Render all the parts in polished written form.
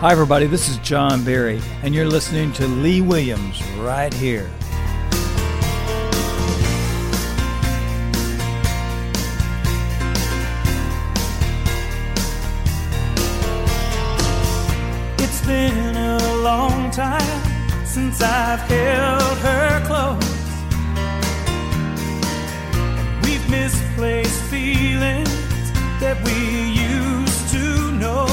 Hi, everybody. This is John Berry, and you're listening to Lee Williams right here. It's been a long time since I've held her close. We've misplaced feelings that we used to know.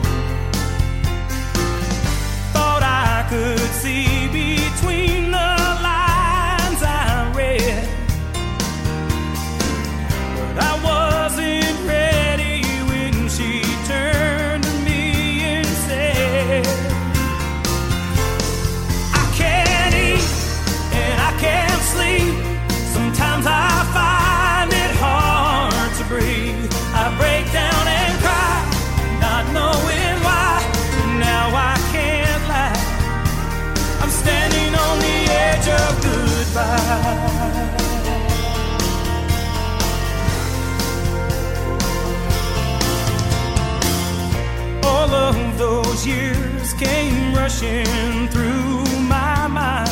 I could see between the lines I read, but I wasn't ready when she turned to me and said, I can't eat and I can't sleep. Sometimes I find it hard to breathe. I break down and cry, not knowing why, but now I can't lie. I'm standing on the edge of goodbye. All of those years came rushing through my mind,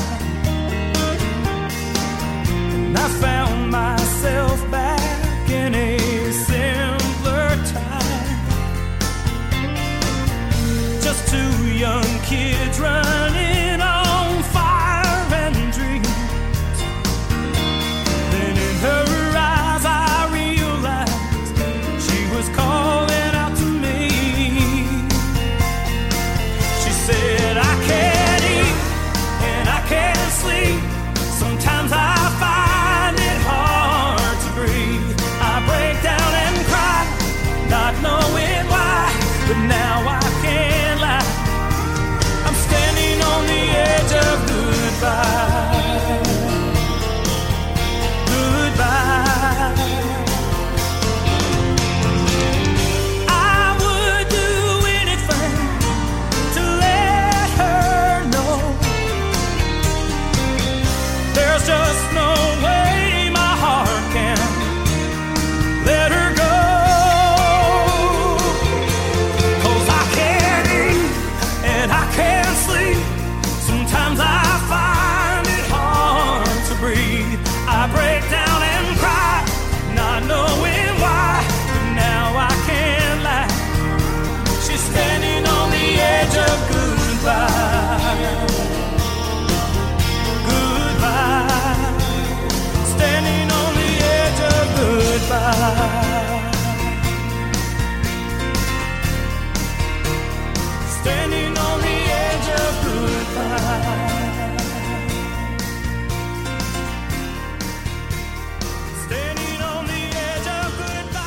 and I found myself back in a simpler time. Just two young kids running on fire and dreams. Then in her eyes I realized she was calling out to me. She said, I can't eat and I can't sleep. Sometimes I find it hard to breathe. I break down and cry, not knowing why, but now I can't lie. I'm standing on the edge of goodbye. Goodbye. I would do anything to let her know there's just no way my heart can let her go. 'Cause I can't eat and I can't sleep. Sometimes I find it hard to breathe. I break down and cry, not knowing why, but now I can't lie. She's standing on the edge of goodbye. Goodbye. Standing on the edge of goodbye. Standing on the edge of goodbye. Standing on the edge of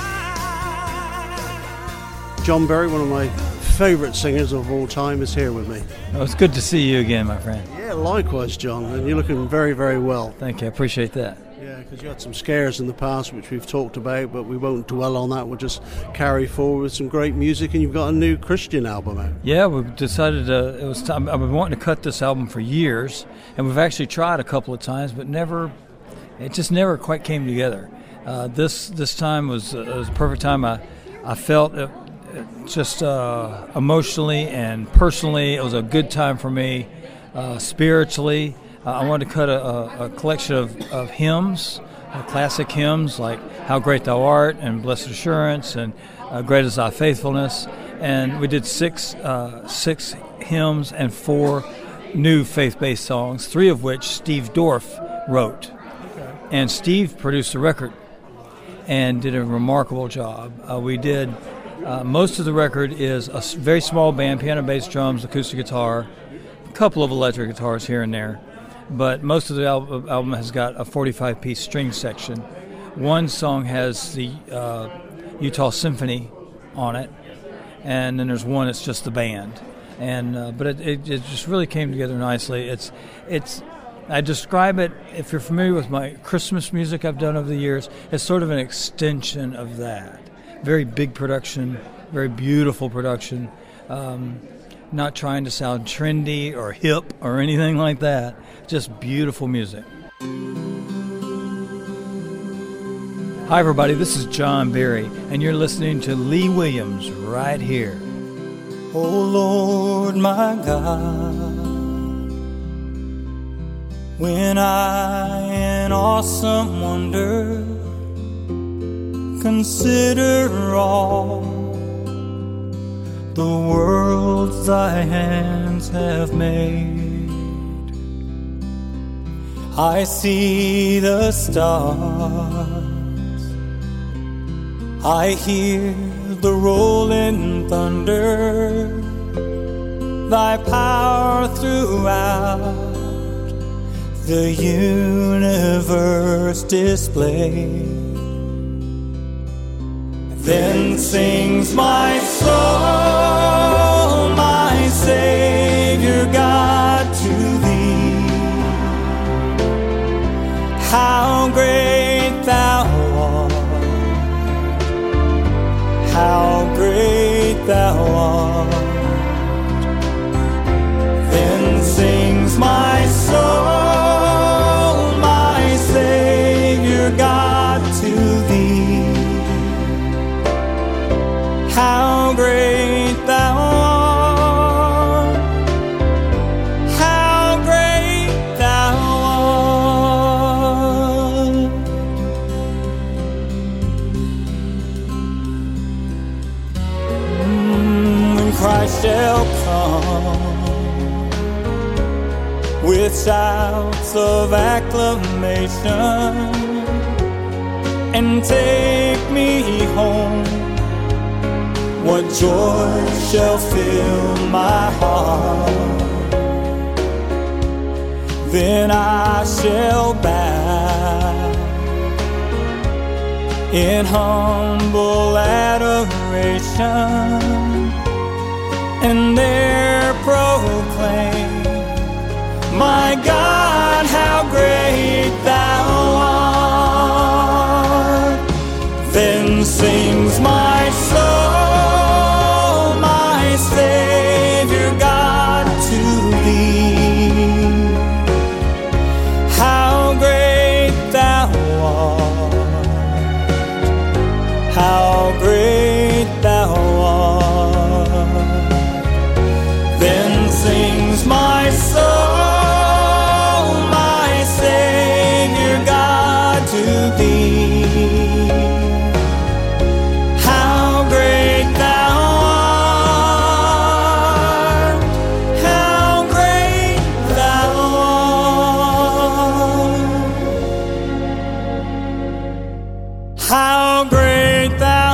goodbye. John Berry, one of my favourite singers of all time, is here with me. Oh, it's good to see you again, my friend. Yeah, likewise, John, and you're looking very, very well. Thank you. I appreciate that. Yeah, because you had some scares in the past, which we've talked about, but we won't dwell on that. We'll just carry forward with some great music, and you've got a new Christian album out. Yeah, we decided it was time. I've been wanting to cut this album for years, and we've actually tried a couple of times, but it just never quite came together. This time was a perfect time. I felt it just emotionally and personally, it was a good time for me. Spiritually, I wanted to cut a collection of hymns, classic hymns like How Great Thou Art and Blessed Assurance and Great Is Thy Faithfulness. And we did six hymns and 4 new faith-based songs, 3 of which Steve Dorff wrote. Okay. And Steve produced the record and did a remarkable job. We did most of the record is a very small band, piano, bass, drums, acoustic guitar, a couple of electric guitars here and there. But most of the album has got a 45-piece string section. One song has the Utah Symphony on it, and then there's one that's just the band. And but it just really came together nicely. It's I describe it, if you're familiar with my Christmas music I've done over the years, it's sort of an extension of that. Very big production, very beautiful production. Not trying to sound trendy or hip or anything like that. Just beautiful music. Hi, everybody. This is John Berry, and you're listening to Lee Williams right here. O Lord my God, when I in awesome wonder consider all the worlds thy hands have made, I see the stars, I hear the rolling thunder, thy power throughout the universe displayed. Then sings my soul, my Savior God, to thee. How great thou art, how great thou art. Then sings my soul, my Savior God, to thee. How great thou art, how great thou art. When Christ shall come with shouts of acclamation and take me home, what joy shall fill my heart. Then I shall bow in humble adoration and there proclaim, my God, how great thou art. Then sings my soul, my Savior God, to thee. How great thou art, how great thou art. Then sings my soul, my Savior God, to thee. How great thou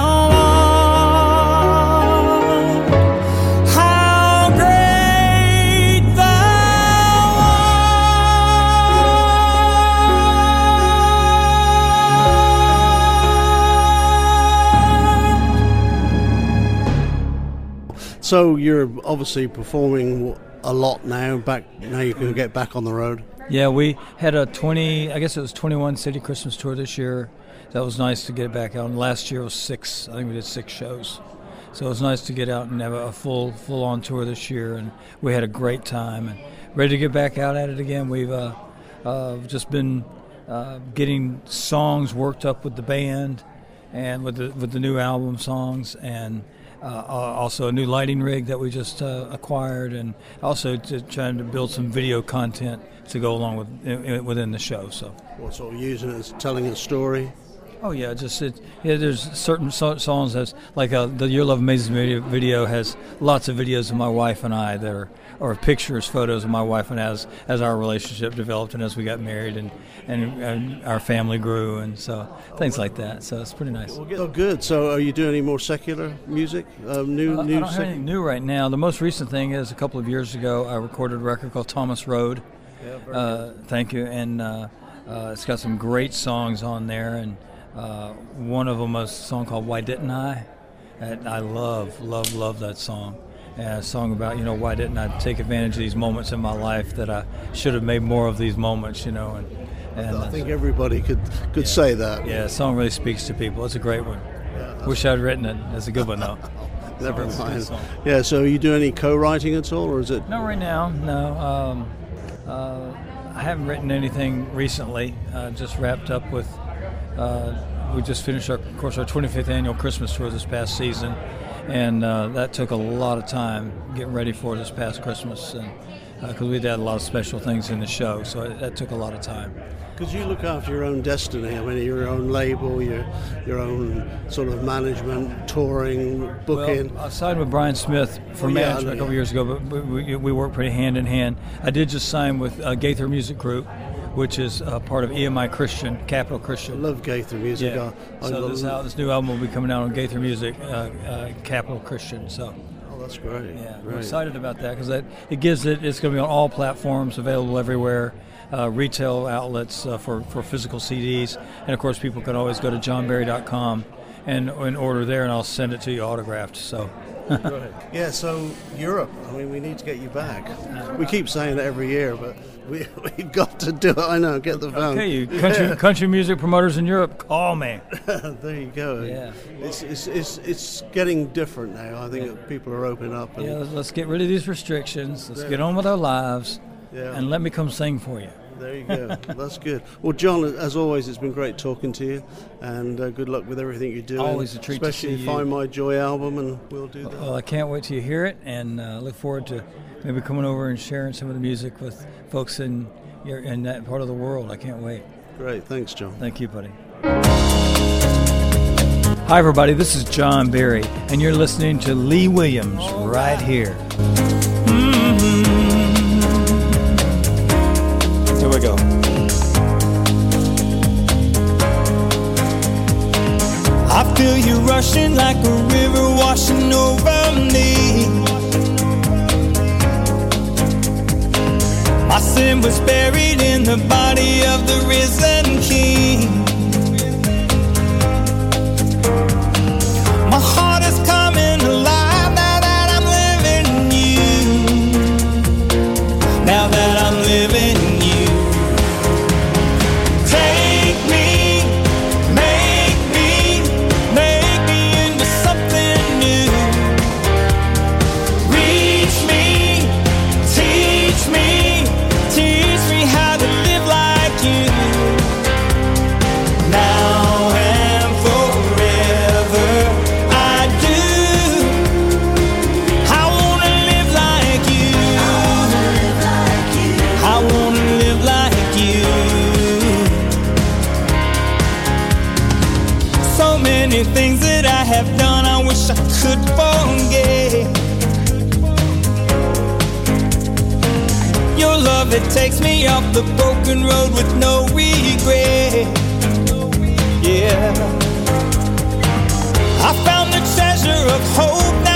art, how great thou So you're obviously performing a lot now. Now you can get back on the road. Yeah, we had a 21 city Christmas tour this year. That was nice to get back out. And last year was 6. I think we did 6 shows. So it was nice to get out and have a full-on tour this year. And we had a great time and ready to get back out at it again. We've just been getting songs worked up with the band and with the new album songs, and also a new lighting rig that we just acquired, and also trying to build some video content to go along with within the show. So what sort of using it as telling a story? Oh yeah, there's certain songs that's like the Your Love Amazes Me video has lots of videos of my wife and I that or pictures, photos of my wife and I as our relationship developed and as we got married and our family grew, and so things like that. So it's pretty nice. Oh, good. So are you doing any more secular music? I don't have anything new right now. The most recent thing is a couple of years ago I recorded a record called Thomas Road. Yeah, thank you. And it's got some great songs on there, and one of them is a song called Why Didn't I? And I love that song. And a song about, why didn't I take advantage of these moments in my life that I should have made more of these moments, and I think everybody could say that. Yeah, the song really speaks to people. It's a great one. Yeah, wish I'd written it. It's a good one, though. Never mind. Yeah, so you do any co-writing at all, or is it? No, right now, no. I haven't written anything recently. Just wrapped up with, we just finished our 25th annual Christmas tour this past season. and that took a lot of time getting ready for this past Christmas, and because we did a lot of special things in the show, so that took a lot of time. Because you look after your own destiny. I mean, your own label, your own sort of management, touring, booking. Well, I signed with Brian Smith for management a couple years ago, but we work pretty hand in hand. I did just sign with Gaither Music Group, which is part of EMI Christian, Capital Christian. I love Gaither Music. Yeah. So this new album will be coming out on Gaither Music, Capital Christian. So. Oh, that's great. Yeah, great. we're excited about that because it's going to be on all platforms, available everywhere. Retail outlets for physical CDs, and of course people can always go to johnberry.com and order there, and I'll send it to you autographed. So right. Yeah, so Europe, I mean, we need to get you back. We keep saying it every year, but we've got to do it. I know, get the phone. Okay, you country music promoters in Europe, call me. There you go. Yeah. It's getting different now. I think that people are opening up. And let's get rid of these restrictions. Let's get on with our lives, and let me come sing for you. There you go. That's good. Well, John, as always, it's been great talking to you, and good luck with everything you're doing. Always a treat to see you. Especially Find My Joy album, and we'll do that. Well, I can't wait till you hear it, and look forward to maybe coming over and sharing some of the music with folks in that part of the world. I can't wait. Great. Thanks, John. Thank you, buddy. Hi, everybody. This is John Berry, and you're listening to Lee Williams right here. Here we go. I feel you rushing like a river washing over me. My sin was buried in the body of the risen King. My heart is coming alive now that I'm living in you. Now that I'm living in you. Take me, make me into something new. Reach me, teach me how to live like you. Now and forever, I do. I wanna live like you. I wanna live like you. So many things that I have done, I wish I could forget. Your love, it takes me off the broken road with no regret. Yeah, I found the treasure of hope now.